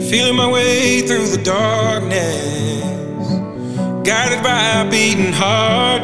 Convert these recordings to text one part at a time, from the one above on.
Feeling my way through the darkness, guided by a beating heart.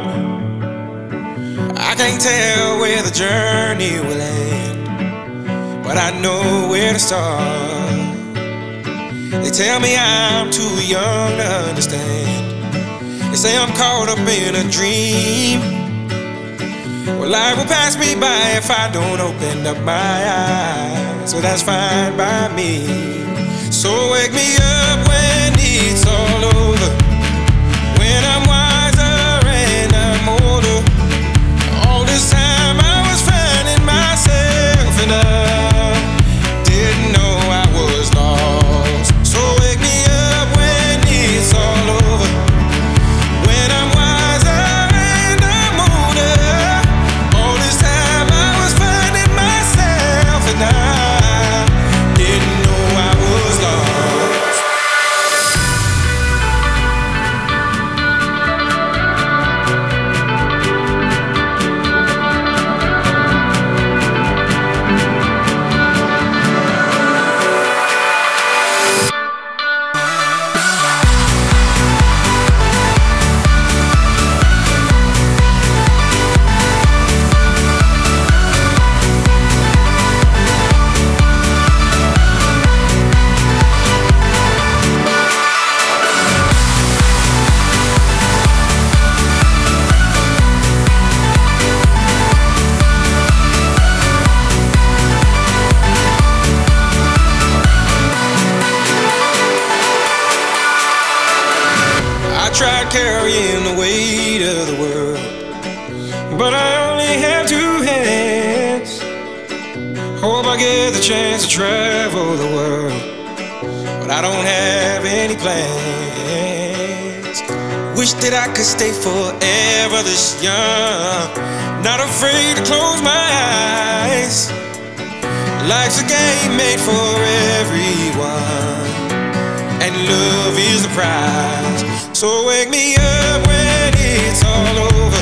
I can't tell where the journey will end, but I know where to start. They tell me I'm too young to understand. They say I'm caught up in a dream. Well, life will pass me by if I don't open up my eyes. So that's fine by me. So wake me up when it's all over, when I'm wiser and I'm older. All this time I was finding myself and I didn't know I was lost. So wake me up when it's all over, when I'm wiser and I'm older. All this time I was finding myself and I didn't know I was lost. I tried carrying the weight of the world, but I only have two hands. Hope I get the chance to travel the world, but I don't have any plans. Wish that I could stay forever this young, not afraid to close my eyes. Life's a game made for everyone, and love is the prize. So wake me up when it's all over,